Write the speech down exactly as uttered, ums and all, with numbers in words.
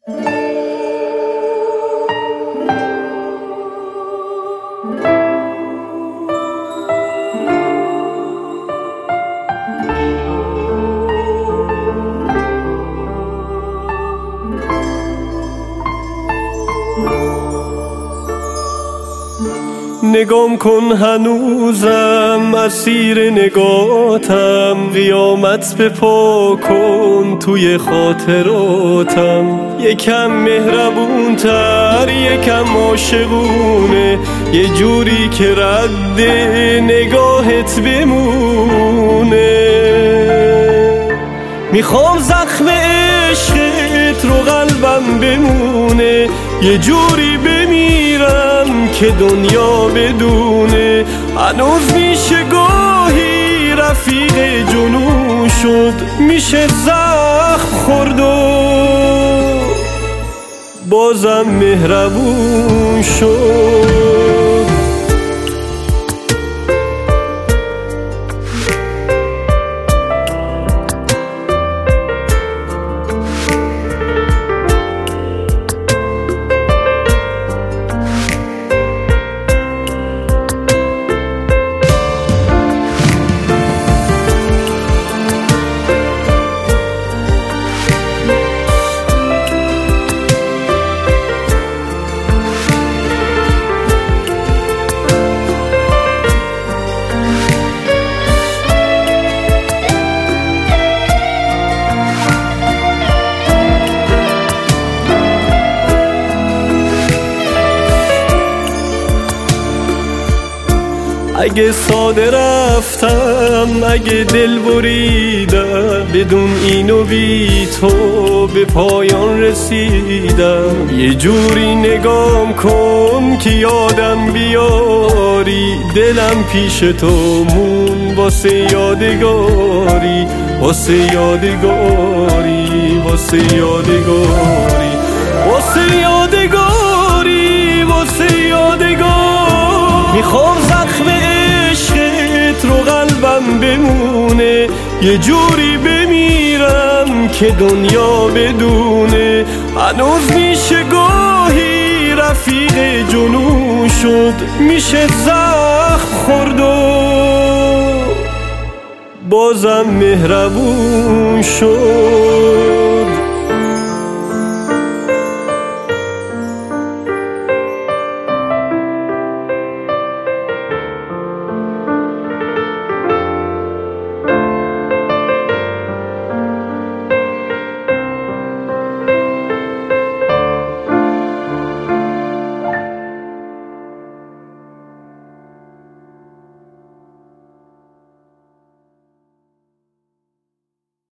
نگام کن هنوزم اسیر نگاتم، قیامت بپا کن توی خاطراتم. یکم مهربون تر یکم عاشقونه، یه جوری که رد نگاهت بمونه. میخوام زخم عشقت رو قلبم بمونه، یه جوری بمیرم که دنیا بدونه. هنوز میشه گاهی رفیق جنون شد، میشه زخم خورد و بازم مهربون شد. اگه ساده رفتم، اگه دل بریدم، بدون این و بی تو به پایان رسیدم. یه جوری نگام کن که یادم بیاری، دلم پیش تو مون واسه یادگاری، واسه یادگاری، واسه یادگاری، واسه یادگاری، واسه یادگاری. میخوام زخم عشقت رو قلبم بمونه، یه جوری بمیرم که دنیا بدونه. هنوز میشه گاهی رفیق جنون شد، میشه زخم خورد و بازم مهربون شد.